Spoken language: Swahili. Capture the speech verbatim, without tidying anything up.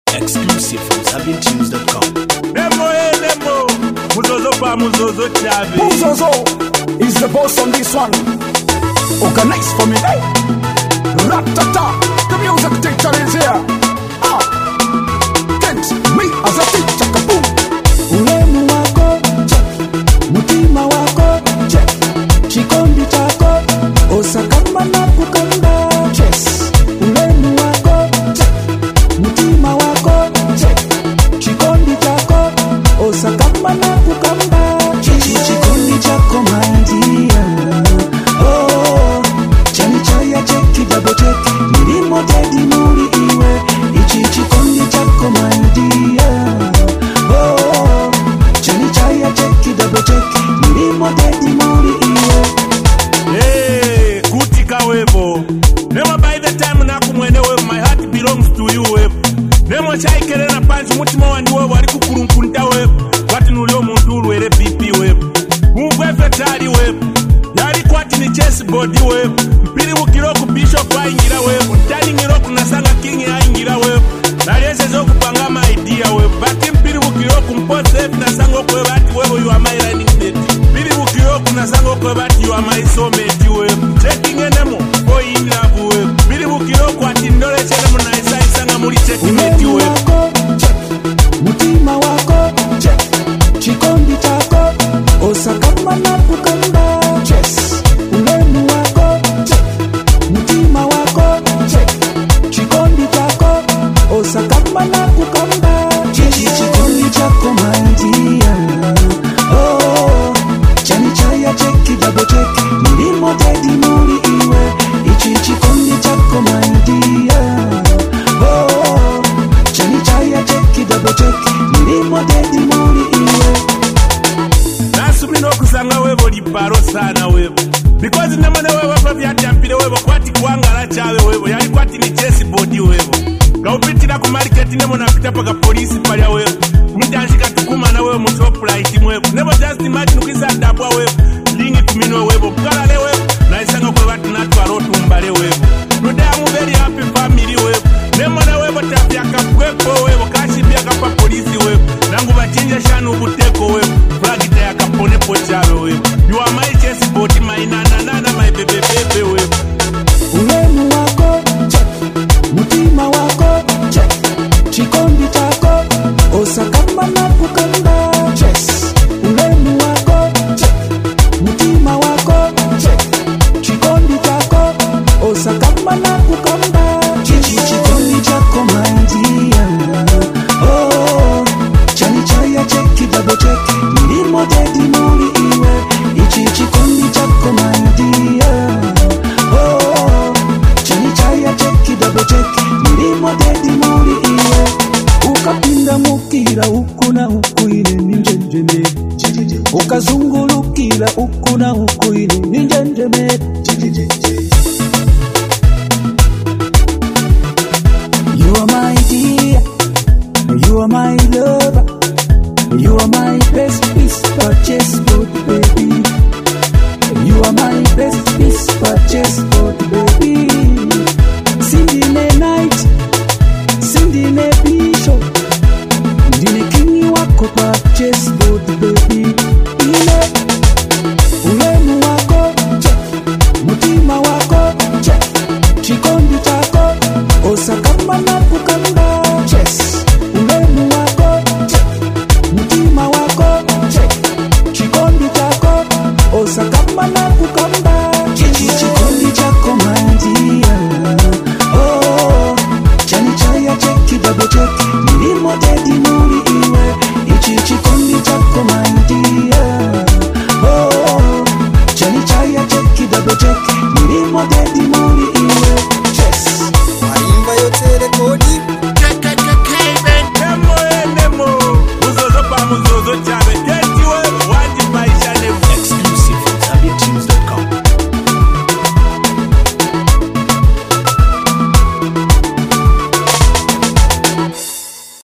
Exclusive from Zabian Tunes dot com. Nemo eh Nemo, Muzozo pa Muzozo Chavi. Muzozo is the boss on this one. Organize for me, eh? Rat-ta-ta, the music teacher is here. Ah, get me as a teacher, kaboom. Ulemu wako, check. Mutima wako, check. Chikondi chako, osakama na kukanda, chess. Ulemu wako, check. Mutima wako, check. Chikondi chako, osakama na kukanda, chess. Chikondi chako, my dear. Oh, chani chaya cheki double check. Nilimo dedi muri iwe. Ichi chikondi chako, my dear. Oh, chani chaya cheki double check. Nilimo dedi muri iwe. Hey, kutika webo. Nemo by the time nakumwene webo, my heart belongs to you webo. Nemo chaikele na panchi mutima wandi webo wali kukurunkunta webo. Wati nulio munduru ere B P webo. Mungwefe tali webo. Yali kwati ni chess body webo. Mpili wukiroku bishop wa ingira webo. Ntani ngiroku nasanga king ya ingira webo. Nalese zoku panga my idea webo. Bati mpili wukiroku mpose nasango kwe bati webo you are my running mate. Mpili wukiroku nasango kwe bati you are my soulmate webo. Checking enemo for in love webo. Mpili wukiroku ati ndole chenemo na isa isanga muli checking mate webo. Mutima wako, check. Chikondi chako, osakama na kukanda, chess. Ulemu wako, check. Mutima wako, check. Chikondi chako, osakama na kukanda, chess. Chikondi chako, my dear. Oh, chani chaya cheki double check. Nilimo dedi muri iwe. Ichi chikondi chako, my dear. Oh, chani chaya cheki double check. Nilimo dedi muri iwe. Nasumi no kusanga webo liparo sana webo. Because namane webo pavyati ampile webo kwati kuangala chawe webo. Yali kwati ni chesi body webo. Gaupitila kumariketi nemo napita paka polisi palya webo. Mtanshika tukuma na webo mutoplight mwebo. Nebo just imagine ukisa dabwa webo. Lingi kumino webo. Kala le webo. Na isanga kwe wati natu arotu mbale webo. Today I'm very happy family webo. Nemo na webo tapia kapwepo webo. Kashi pia kapa polisi webo. Nangu bachinja shanu buteko webo. Flagita ya kapone pochawe webo. You are my chess body, my nana nana, my baby baby webo. Ulemu wako, check. Mutima wako, check. Chikondi chako, osakama na kukanda, chess. Ulemu wako, check. Mutima wako, check. Chikondi chako, osakama na kukanda, chess. Chikondi chako, my dear. Oh, chani chaya cheki double check. Nilimo dedi muri iwe. Ichi chikondi chako, my dear. Oh, chani chaya cheki double check. Nilimo dedi muri iwe. Ukapinda mukira uku na uku ile ninjenjeme. Ukazungulukira uku na uku ile ninjenjeme. You are my dear. You are my lover. You are my best piece purchase good baby. You are my best piece purchase good baby. Sindine night, Sindine bishop. Ndine kingi wako purchase good baby.